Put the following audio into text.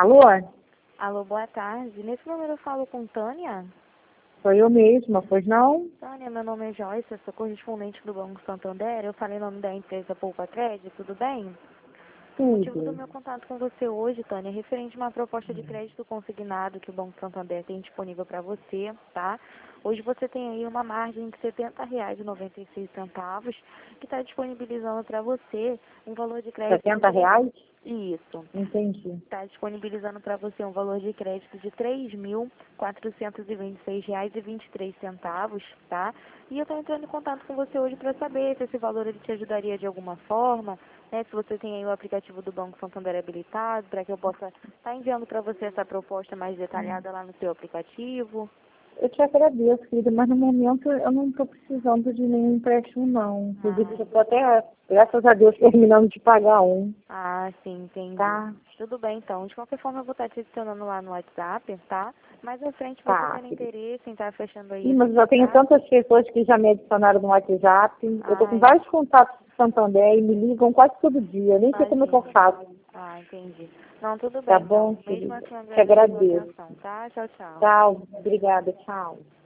Alô? Alô, boa tarde. Nesse número eu falo com Tânia. Sou eu mesma, pois não? Tânia, meu nome é Joyce, eu sou correspondente do Banco Santander. Eu falei em nome da empresa Poupa Crédito, tudo bem? O motivo do Tudo. meu contato com você hoje, Tânia, é referente a uma proposta de crédito consignado que o Banco Santander tem disponível para você, tá? Hoje você tem aí uma margem de R$ 70,96, que está disponibilizando para você um valor de crédito... R$ 70? Isso. Entendi. Está disponibilizando para você um valor de crédito de R$ 3.426,23, tá? E eu estou entrando em contato com você hoje para saber se esse valor ele te ajudaria de alguma forma, né? Se você tem aí o aplicativo do Banco Santander habilitado, para que eu possa estar enviando para você essa proposta mais detalhada lá no seu aplicativo. Eu te agradeço, querida, mas no momento eu não estou precisando de nenhum empréstimo, não. Inclusive, eu estou até, graças a Deus, terminando de pagar um. Ah, sim, entendi. Tá? Tudo bem, então. De qualquer forma, eu vou estar te adicionando lá no WhatsApp, tá? Mais à frente, você Tá, tendo querida. interesse em estar fechando aí Sim, esse mas eu já tenho contrato. tantas pessoas que já me adicionaram no WhatsApp. Eu estou com Ai, vários contatos do Santander e me ligam quase todo dia. Eu nem sei como é que eu imagina. faço. Ah, entendi. Não, tudo Tá bem, bom, então. Mesmo querida? assim, eu Te agradeço a sua agradeço. atenção, tá? Tchau, tchau. Tchau. Obrigada. Tchau.